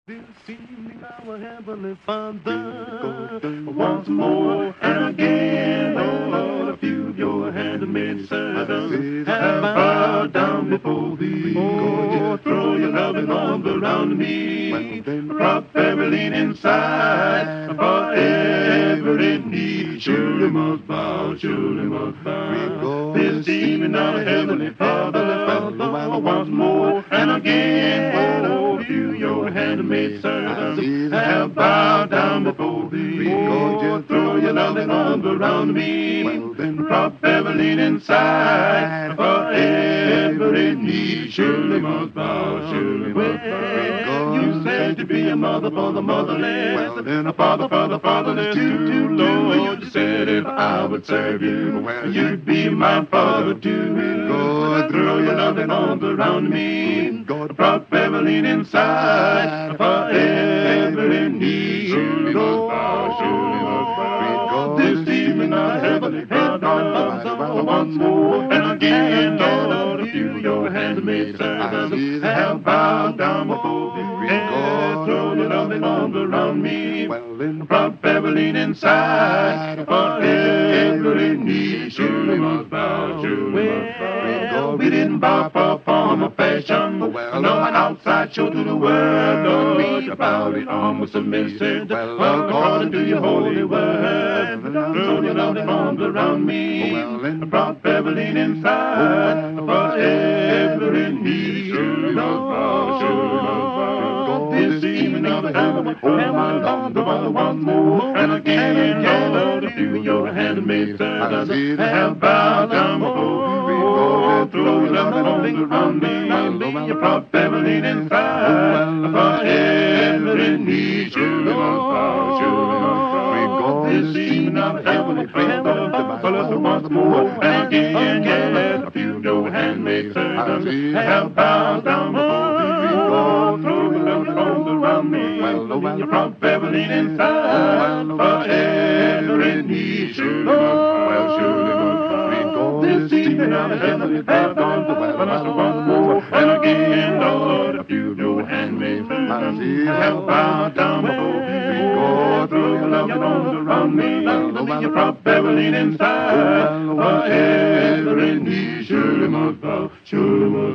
This evening, our Heavenly Father, once more and again, oh Lord, a few of your handmaid servants have bowed down before thee. Oh, throw your loving arms around me, prop every inside, for every need. Surely must bow, surely must bow. This evening, our Heavenly Father, once more and again, oh, few your handmaid servants have bowed down before thee. Oh, throw your loving arms around me, prop every inside, for every need. Surely must bow, surely must bow. You said to be a mother for the motherless, and a father for the fatherless too, Lord. You said if I would serve you, you'd be my father too. God, throw your loving arms around me, prop every inside, for every need. Surely must bow, surely must bow. This evening our Heavenly Father, once more and again, Lord, a few your handmaid servants have bowed down before thee. Throw your loving arms around me, prop every inside, for every need. Surely must bow, surely must bow. We didn't bow for form or fashion, no an outside show to the world. Lord, you bowed it on with submission, according to your holy word. Throw your loving arms around me, prop every inside, for every need. Surely must bow, surely must bow. This evening of the heavenly Lord, the one once more and again, Lord, if you your handmaid servants have bowed down before thee. Oh, throw your loving arms around me, you prop every inside, for every need. Surely must bow, surely must bow. This evening of the heavenly Lord, once more and again, yes, a few your handmaid servants have bowed down before thee. Oh, throw your loving arms around me, you prop every inside, for every need. Surely must bow, surely must bow. This evening of the heavenly Lord, once more and again, Lord, a few your handmaids have bowed down before thee. Oh, throw your loving arms around me, you prop every inside, for every need. Surely must bow, surely must bow.